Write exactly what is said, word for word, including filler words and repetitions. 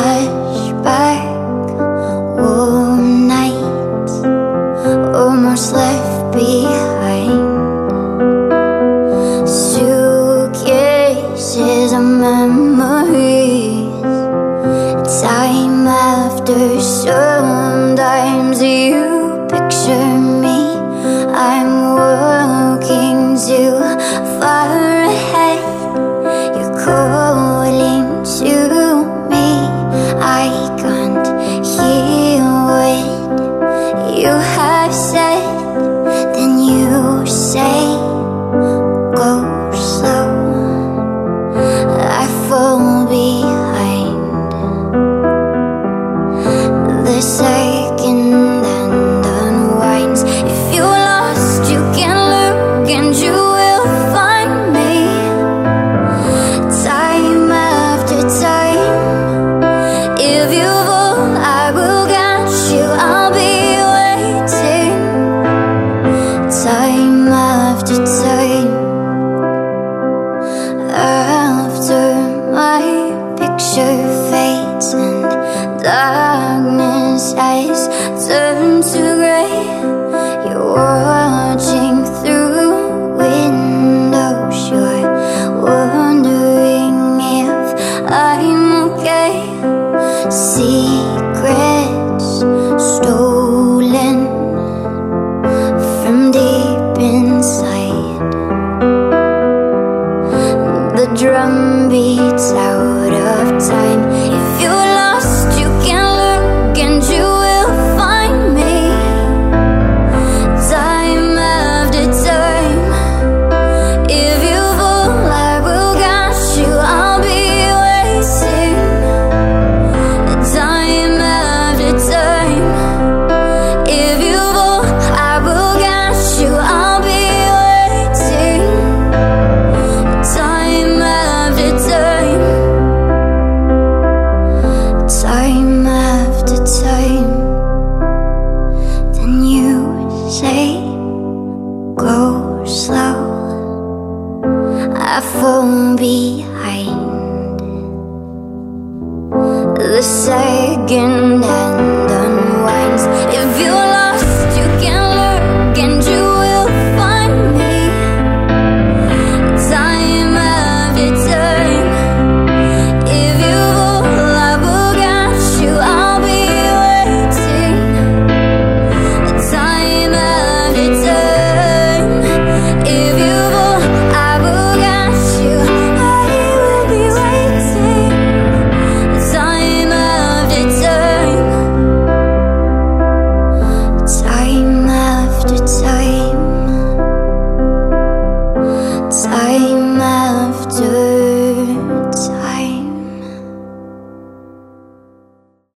flashback, warm nights almost left behind. Suitcases of memories, time after. Sometimes you picture me, I'm walking too far ahead. You're calling to me, I can't hear what you have said. Then you say, go slow, I fall behind. The second hand unwinds. If you're lost, you can look and you will find me. Time after time, if you fall, I will catch you, I'll be waiting. Time after time, after my picture fades and darkness has turned to grey, you're watching through windows, you're wondering if I'm okay. Secrets stolen from deep inside. The drum beats out of time. If you're lost, you can look and you will find me. Time after time, if you fall, I will catch you, I'll be waiting. Time after time, if you fall, I will catch you, I'll be waiting. Time after time, time after time. Then you say, go slow, I fall behind. The second hand